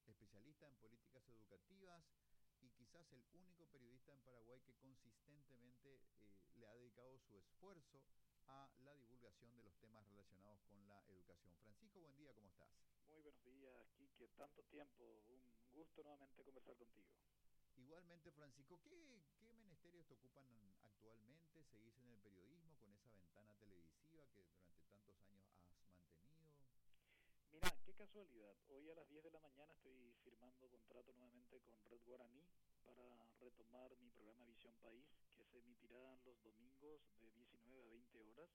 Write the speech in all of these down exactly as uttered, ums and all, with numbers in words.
especialista en políticas educativas y quizás el único periodista en Paraguay que consistentemente eh, le ha dedicado su esfuerzo a la divulgación de los temas relacionados con la educación. Francisco, buen día, ¿cómo estás? Muy buenos días, Quique. Tanto tiempo. Un gusto nuevamente conversar contigo. Igualmente, Francisco, ¿qué, qué menesteres te ocupan actualmente? ¿Seguís en el periodismo con esa ventana televisiva que durante tantos años has mantenido? Mira, qué casualidad. Hoy a las diez de la mañana estoy firmando contrato nuevamente con Red Guaraní para retomar mi programa Visión País, que se emitirá los domingos de diecinueve a veinte horas.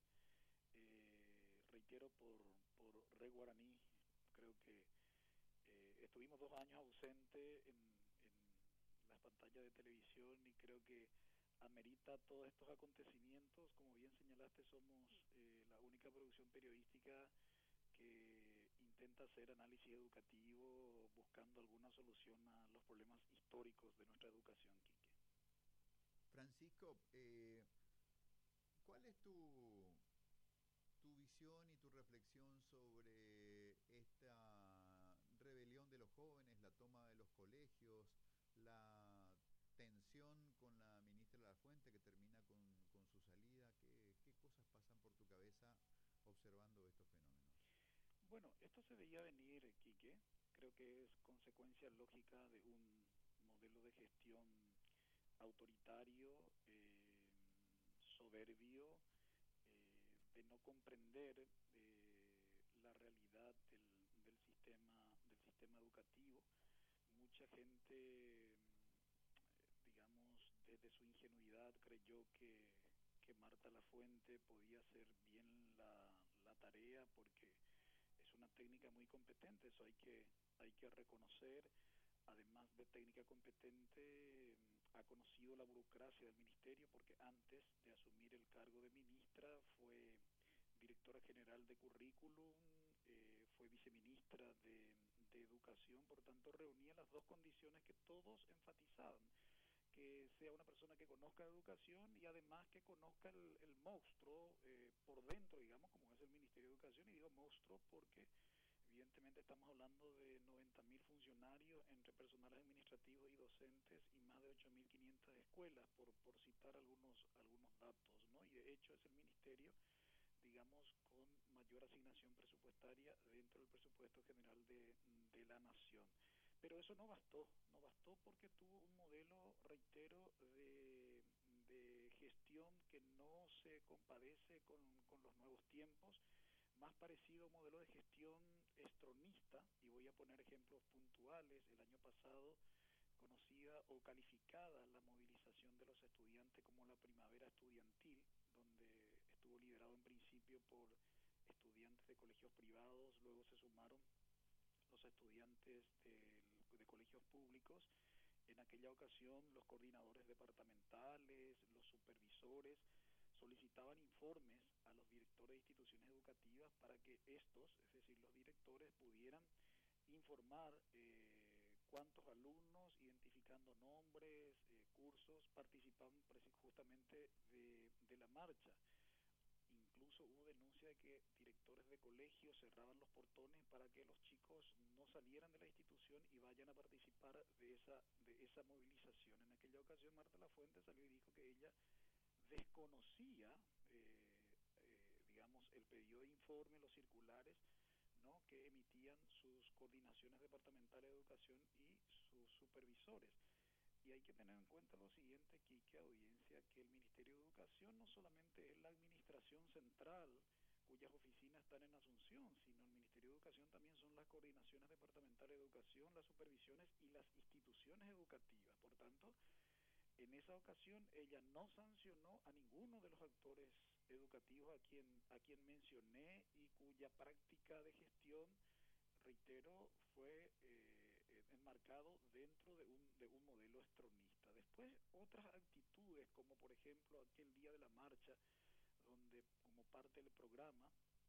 Eh, reitero, por, por Red Guaraní, creo que eh, estuvimos dos años ausentes en, en las pantallas de televisión y creo que amerita todos estos acontecimientos. Como bien señalaste, somos eh, la única producción periodística que intenta hacer análisis educativo buscando alguna solución a los problemas históricos de nuestra educación, Quique. Francisco, eh, ¿cuál es tu, tu visión y tu reflexión sobre esta rebelión de los jóvenes, la toma de los colegios, la tensión con la ministra de la Fuente que termina con, con su salida? ¿Qué, ¿Qué cosas pasan por tu cabeza observando estos fenómenos? Bueno, esto se veía venir, Quique. Creo que es consecuencia lógica de un modelo de gestión autoritario, eh, soberbio, eh, de no comprender eh, la realidad del, del sistema del sistema educativo. Mucha gente, digamos, desde su ingenuidad creyó que, que Marta Lafuente podía hacer bien la, la tarea porque es una técnica muy competente, eso hay que, hay que reconocer. Además de técnica competente, ha conocido la burocracia del ministerio porque antes de asumir el cargo de ministra fue directora general de currículum, eh, fue viceministra de, de educación, por tanto reunía las dos condiciones que todos enfatizaban: que sea una persona que conozca educación y además que conozca el, el monstruo eh, por dentro, digamos, como es el Ministerio de Educación. Y digo monstruo porque evidentemente estamos hablando de noventa mil funcionarios entre personal administrativo y docentes y más de ocho mil quinientas escuelas, por, por citar algunos, algunos datos, ¿no? Y de hecho es el ministerio, digamos, con mayor asignación presupuestaria dentro del presupuesto general de, de la nación. Pero eso no bastó, no bastó porque tuvo un modelo, reitero, de, de gestión que no se compadece con, con los nuevos tiempos, más parecido a un modelo de gestión estronista, y voy a poner ejemplos puntuales. El año pasado, conocida o calificada la movilización de los estudiantes como la primavera estudiantil, donde estuvo liderado en principio por estudiantes de colegios privados, luego se sumaron los estudiantes de, de colegios públicos. En aquella ocasión los coordinadores departamentales, los supervisores, solicitaban informes a los directores de instituciones educativas para que estos, es decir, los directores, pudieran informar eh, cuántos alumnos, identificando nombres, eh, cursos, participaban justamente de, de la marcha. Incluso hubo denuncia de que directores de colegios cerraban los portones para que los chicos no salieran de la institución y vayan a participar de esa, de esa movilización. En aquella ocasión Marta Lafuente salió y dijo que ella desconocía, eh, eh, digamos, el pedido de informe, los circulares, ¿no?, que emitían sus coordinaciones departamentales de educación y sus supervisores. Y hay que tener en cuenta lo siguiente, Quique, audiencia, que el Ministerio de Educación no solamente es la administración central, cuyas oficinas están en Asunción, sino el Ministerio de Educación también son las coordinaciones departamentales de educación, las supervisiones y las instituciones educativas. Por tanto, en esa ocasión ella no sancionó a ninguno de los actores educativos a quien, a quien mencioné y cuya práctica de gestión, reitero, fue eh, enmarcado dentro de un, de un modelo estronista. Después otras actitudes, como por ejemplo aquel día de la marcha, donde como parte del programa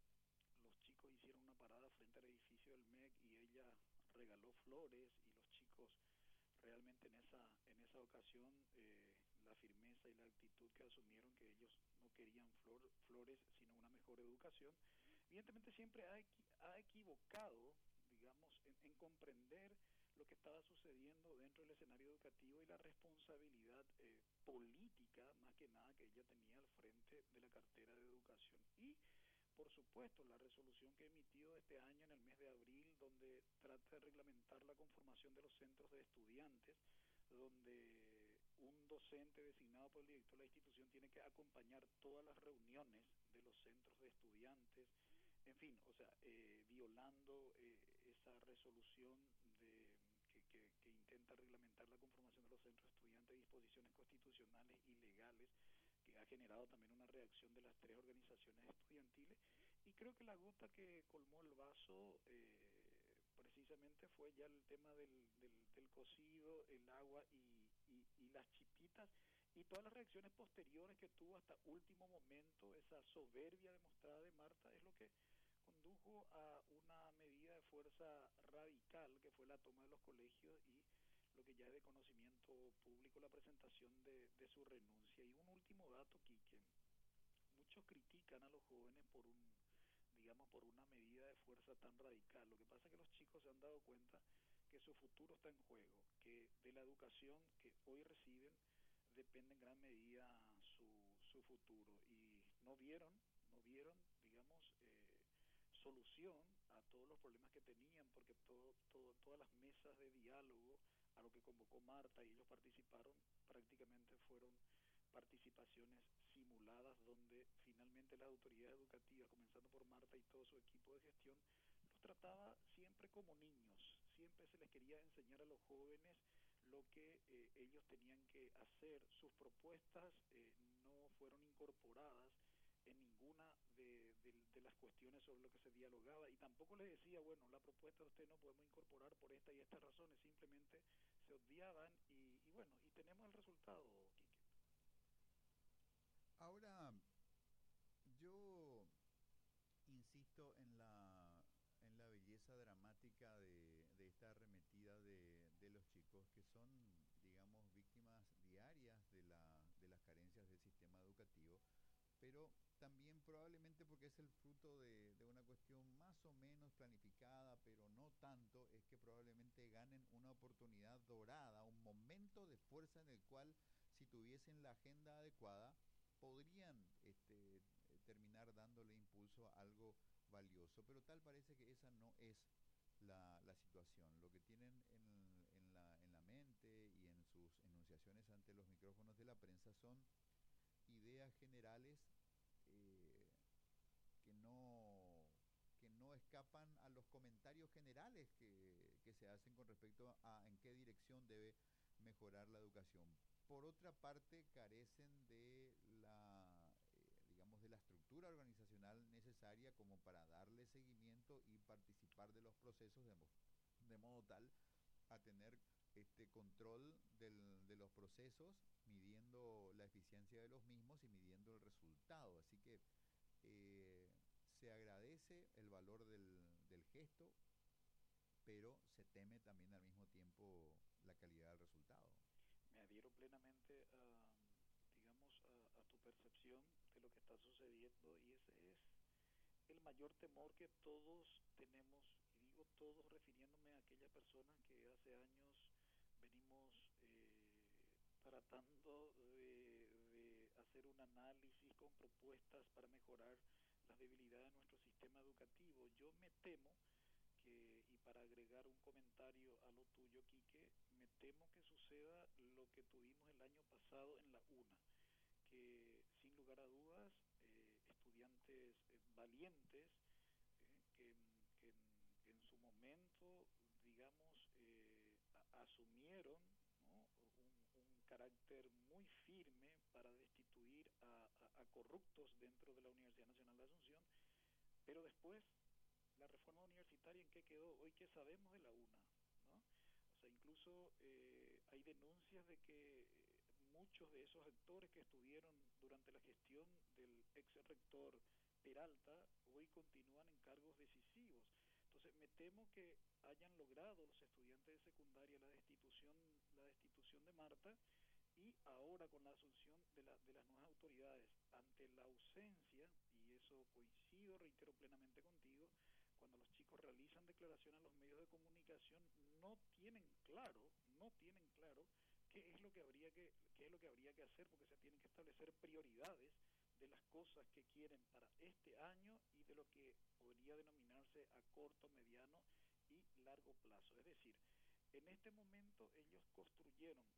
los chicos hicieron una parada frente al edificio del M E C y ella regaló flores, y los chicos realmente en esa en esa ocasión eh, la firmeza y la actitud que asumieron, que ellos no querían flor, flores sino una mejor educación, evidentemente siempre ha, equi, ha equivocado, digamos, en, en comprender lo que estaba sucediendo dentro del escenario educativo y la responsabilidad eh, política, más que nada, que ella tenía al frente de la cartera de educación. Y, por supuesto, la resolución que emitió este año en el mes de abril, donde trata de reglamentar la conformación de los centros de estudiantes, donde un docente designado por el director de la institución tiene que acompañar todas las reuniones de los centros de estudiantes, en fin, o sea, eh, violando eh, esa resolución de, que, que, que intenta reglamentar la conformación de los centros de estudiantes de disposiciones constitucionales y legales, que ha generado también una reacción de las tres organizaciones estudiantiles, y creo que la gota que colmó el vaso eh, precisamente fue ya el tema del, del, del cocido, el agua y, y, y las chipitas, y todas las reacciones posteriores que tuvo hasta último momento. Esa soberbia demostrada de Marta es lo que condujo a una medida de fuerza radical, que fue la toma de los colegios y lo que ya es de conocimiento público, la presentación de, de su renuncia. Y un último dato, Quique: muchos critican a los jóvenes por un, digamos, por una medida de fuerza tan radical. Lo que pasa es que los chicos se han dado cuenta que su futuro está en juego, que de la educación que hoy reciben depende en gran medida su, su futuro, y no vieron, no vieron, digamos, eh, solución a todos los problemas que tenían, porque todo, todo, todas las mesas de diálogo a lo que convocó Marta y ellos participaron, prácticamente fueron participaciones simuladas, donde finalmente las autoridades educativas, comenzando por Marta y todo su equipo de gestión, los trataba siempre como niños. Siempre se les quería enseñar a los jóvenes lo que eh, ellos tenían que hacer. Sus propuestas eh, no fueron incorporadas en ninguna de, de, de las cuestiones sobre lo que se dialogaba, y tampoco les decía, bueno, la propuesta de usted no podemos incorporar por esta y estas razones. Simplemente se odiaban, y, y bueno, y tenemos el resultado, Quique. Ahora, yo insisto en la, en la belleza dramática de, de esta arremetida de, de los chicos que son, digamos, víctimas diarias de, la, de las carencias del sistema educativo, pero también probablemente porque es el fruto de, de una cuestión más o menos planificada, pero no tanto, es que probablemente ganen una oportunidad dorada, un momento de fuerza en el cual, si tuviesen la agenda adecuada, podrían este, terminar dándole impulso a algo valioso, pero tal parece que esa no es la, la situación. Lo que tienen en, en, la, en la mente y en sus enunciaciones ante los micrófonos de la prensa son ideas generales eh, que no que no escapan a los comentarios generales que, que se hacen con respecto a en qué dirección debe mejorar la educación. Por otra parte, carecen de la, eh, digamos, de la estructura organizacional necesaria como para darle seguimiento y participar de los procesos de, mo de modo tal a tener este control del, de los procesos, midiendo la eficiencia de los mismos y midiendo el resultado. Así que eh, se agradece el valor del, del gesto, pero se teme también al mismo tiempo la calidad del resultado. Me adhiero plenamente a, digamos, a, a tu percepción de lo que está sucediendo, y ese es el mayor temor que todos tenemos, y digo todos refiriéndome a aquellas personas que hace años venimos eh, tratando de, de hacer un análisis con propuestas para mejorar las debilidades de nuestro sistema educativo. Yo me temo que, y para agregar un comentario a lo tuyo, Quique, me temo que suceda lo que tuvimos el año pasado en la UNA, que sin lugar a dudas eh, estudiantes eh, valientes eh, que, que, en, que en su momento, digamos, eh, a, asumieron, ¿no?, un, un carácter muy firme para destituir a, a, a corruptos dentro de la Universidad Nacional de Asunción, pero después la reforma universitaria, ¿en qué quedó? Hoy, ¿qué sabemos de la UNA? ¿No? O sea, incluso eh, hay denuncias de que eh, muchos de esos actores que estuvieron durante la gestión del ex rector Peralta hoy continúan en cargos decisivos. Entonces, me temo que hayan logrado los estudiantes de secundaria la destitución, la destitución de Marta, y ahora con la asunción de, la, de las nuevas autoridades, ante la ausencia, y eso coincido, reitero plenamente contigo, cuando los chicos realizan declaración a los medios de comunicación, no tienen qué es lo que habría que, qué es lo que habría que hacer, porque se tienen que establecer prioridades de las cosas que quieren para este año y de lo que podría denominarse a corto, mediano y largo plazo. Es decir, en este momento ellos construyeron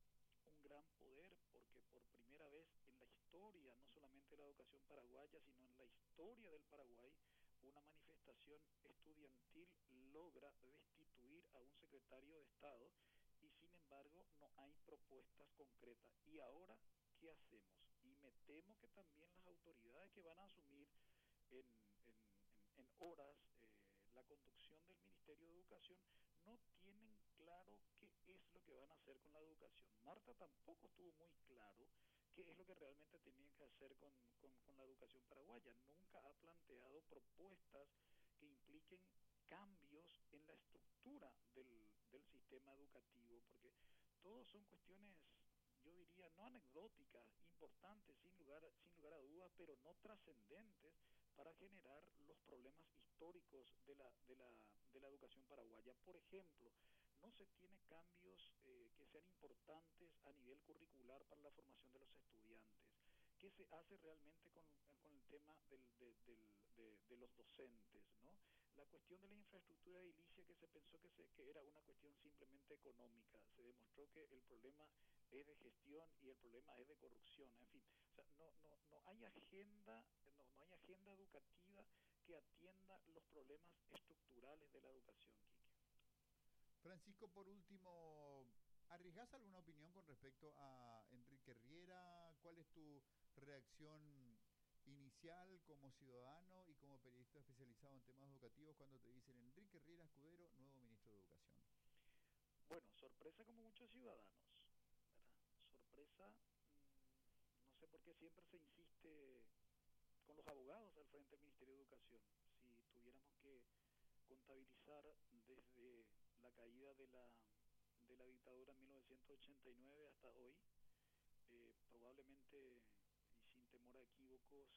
un gran poder porque por primera vez en la historia, no solamente de la educación paraguaya, sino en la historia del Paraguay, una manifestación estudiantil logra destituir a un secretario de Estado y sin embargo no hay propuestas concretas. ¿Y ahora qué hacemos? Y me temo que también las autoridades que van a asumir en, en, en, en horas eh, la conducción del Ministerio de Educación no tienen claro qué es lo que van a hacer con la educación. Marta tampoco estuvo muy claro qué es lo que realmente tenían que hacer con, con, con la educación paraguaya. Nunca ha planteado propuestas que impliquen cambios en la estructura del, del sistema educativo, porque todos son cuestiones, yo diría, no anecdóticas, importantes, sin lugar, sin lugar a dudas, pero no trascendentes para generar los problemas históricos de la, de la, de la educación paraguaya. Por ejemplo, no se tiene cambios eh, que sean importantes a nivel curricular para la formación de los estudiantes. ¿Qué se hace realmente con, con el tema del, de, del, de, de los docentes, ¿no? La cuestión de la infraestructura edilicia, que se pensó que, se, que era una cuestión simplemente económica, se demostró que el problema es de gestión y el problema es de corrupción, en fin, o sea, no, no, no hay agenda, no, no hay agenda educativa que atienda los problemas estructurales de la educación, Quique. Francisco, por último, ¿arriesgás alguna opinión con respecto a Enrique Riera? ¿Cuál es tu reacción inicial como ciudadano y como periodista especializado en temas educativos cuando te dicen Enrique Riera Escudero, nuevo ministro de Educación? Bueno, sorpresa como muchos ciudadanos, ¿verdad? Sorpresa, mmm, no sé por qué siempre se insiste con los abogados al frente del Ministerio de Educación. Si tuviéramos que contabilizar desde la caída de la, de la dictadura en mil novecientos ochenta y nueve hasta hoy, eh, probablemente, y sin temor a equívocos,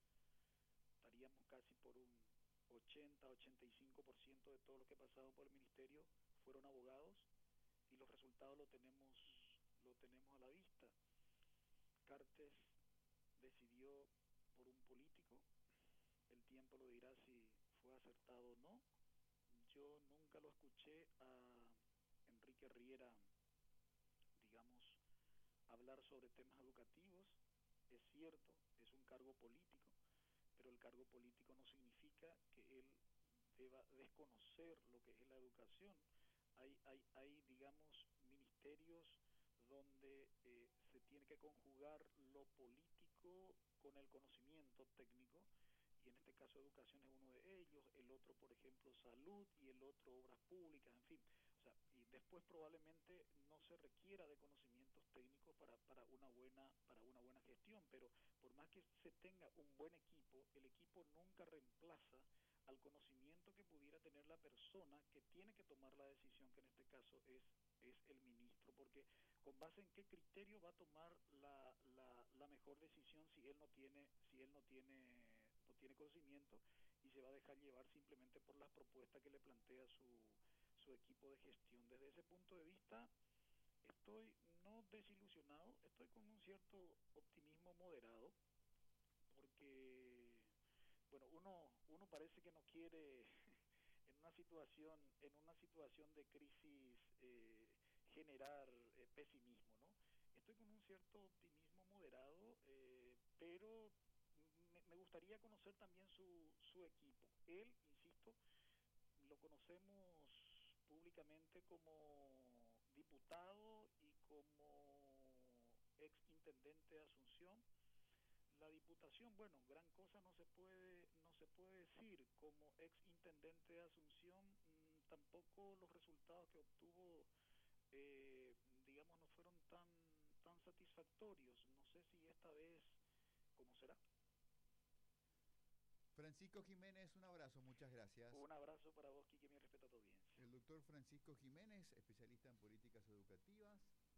estaríamos casi por un ochenta a ochenta y cinco por ciento de todo lo que ha pasado por el Ministerio fueron abogados, y los resultados lo tenemos, lo tenemos a la vista. Cartes decidió por un político, el tiempo lo dirá si fue acertado o no. Yo nunca lo escuché a Enrique Riera, digamos, hablar sobre temas educativos. Es cierto, es un cargo político, pero el cargo político no significa que él deba desconocer lo que es la educación. Hay, hay, hay digamos, ministerios donde eh, se tiene que conjugar lo político con el conocimiento técnico, y en este caso educación es uno de ellos, el otro, por ejemplo, salud, y el otro obras públicas, en fin. O sea, y después probablemente no se requiera de conocimientos técnicos para, para una buena, para una buena gestión, pero por más que se tenga un buen equipo, el equipo nunca reemplaza al conocimiento que pudiera tener la persona que tiene que tomar la decisión, que en este caso es es el ministro, porque con base en qué criterio va a tomar la, la, la mejor decisión si él no tiene si él no tiene no tiene conocimiento y se va a dejar llevar simplemente por las propuestas que le plantea su su equipo de gestión. Desde ese punto de vista estoy no desilusionado, estoy con un cierto optimismo moderado, porque bueno, uno uno parece que no quiere en una situación en una situación de crisis eh, generar eh, pesimismo, ¿no? Estoy con un cierto optimismo moderado, eh, pero me, me gustaría conocer también su su equipo. Él, insisto, lo conocemos públicamente como diputado y como ex intendente de Asunción. La diputación, bueno, gran cosa no se puede no se puede decir. Como ex intendente de Asunción, mmm, tampoco los resultados que obtuvo, eh, digamos, no fueron tan tan satisfactorios. No sé si esta vez cómo será. Francisco Jiménez, un abrazo, muchas gracias. Un abrazo para vos, Quique, mi respeto a tu audiencia. El doctor Francisco Jiménez, especialista en políticas educativas.